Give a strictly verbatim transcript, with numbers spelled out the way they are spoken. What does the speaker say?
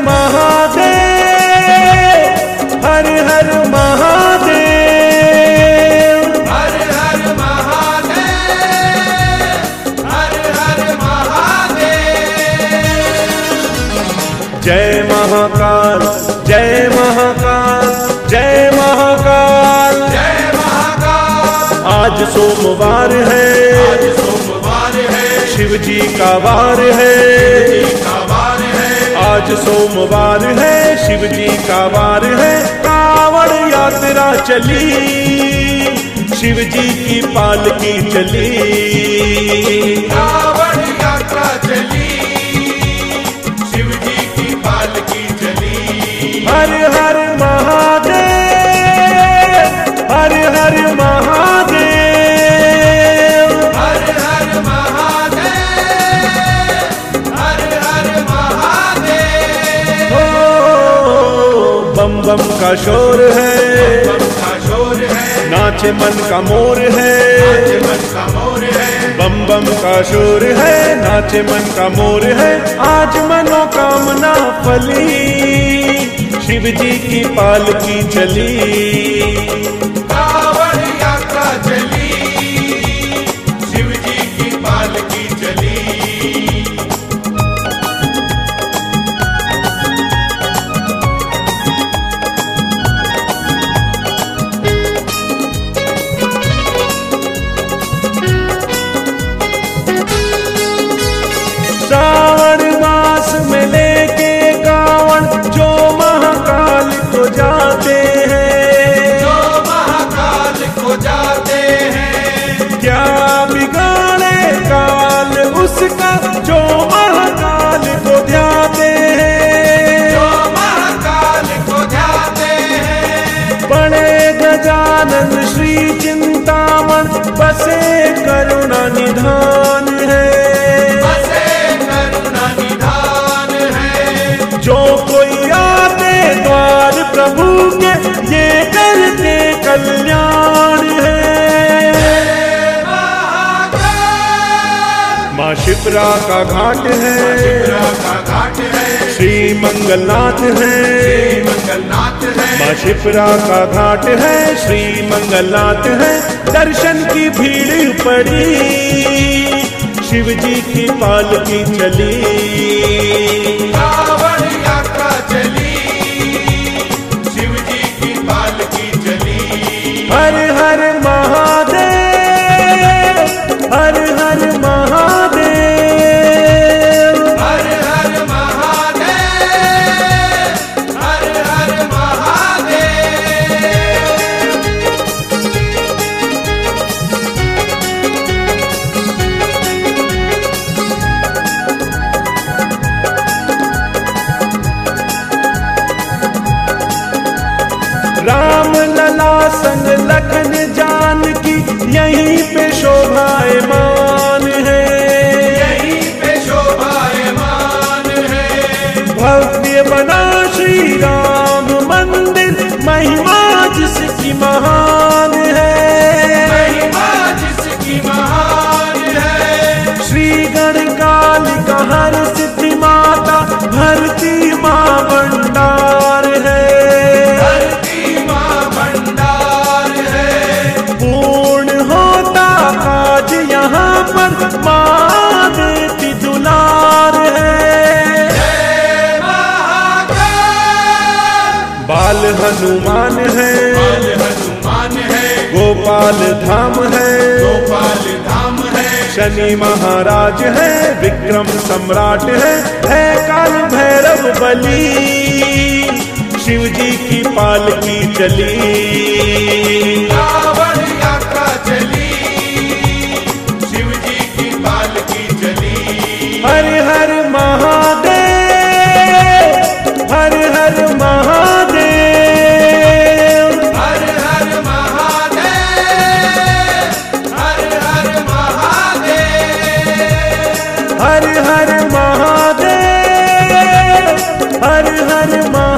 महादेव, हर हर महादेव, हर हर महादेव, हर हर महादेव। जय महाकाल, जय महाकाल, जय महाकाल, जय महाकाल। आज सोमवार है, आज सोमवार है, शिव जी का वार है, आज सोमवार है, शिव जी का वार है। कांवड़ यात्रा चली, शिव जी की पालकी चली, कांवड़ यात्रा चली, शिव जी की पालकी चली। हर हर महादेव, हर हर महादेव, हर हर महादेव, हर हर महादेव। बम बम का शोर है, बम का शोर है, नाचे मन का मोर है, नाचे मन का मोर है। बम बम का शोर है, नाचे मन का मोर है। आज मनोकामना फली, शिव जी की पालकी चली, कांवड़ यात्रा चली, शिव जी की पालकी चली। श्रावण मास में लेके कांवड़ जो महाकाल को जाते हैं, जो महाकाल को जाते हैं। क्या बिगाड़े काल उसका, जो महाकाल को ध्याते हैं, जो महाकाल को ध्याते हैं। बड़े गजानन श्री चिंतामण बसे करुणा निधान है, जो कोई आते द्वार प्रभु के ये करते कल्याण है। माँ शिप्रा का घाट है, का घाट है, श्री मंगलनाथ है, मंगलनाथ है। माँ शिप्रा का घाट है, श्री मंगलनाथ है। दर्शन की भीड़ पड़ी, शिव जी की पालकी चली, कांवड़ यात्रा चली, शिव जी की पालकी चली। हर हर महादेव, हर हर महादेव, हर हर महादेव, हर हर महादेव। राम लला संग लखन जानकी यहीं पे शोभायमान है, यहीं पे शोभायमान है। भव्य बना श्री राम मंदिर, महिमा जिसकी महान है, महिमा जिसकी महान है। श्री गणकालिका हर सिद्धि माता, भरती माँ भंडार है, माँ देती दुलार है। बाल हनुमान है, बाल हनुमान है। गोपाल धाम है, गोपाल धाम है। शनि महाराज है, विक्रम सम्राट है। है काल भैरव बली, शिव जी की पालकी चली, कांवड़ यात्रा चली, हर हर महादेव, हर हर महादेव, हर हर महादेव, हर हर महादेव, हर हर महादेव, हर हर महादेव।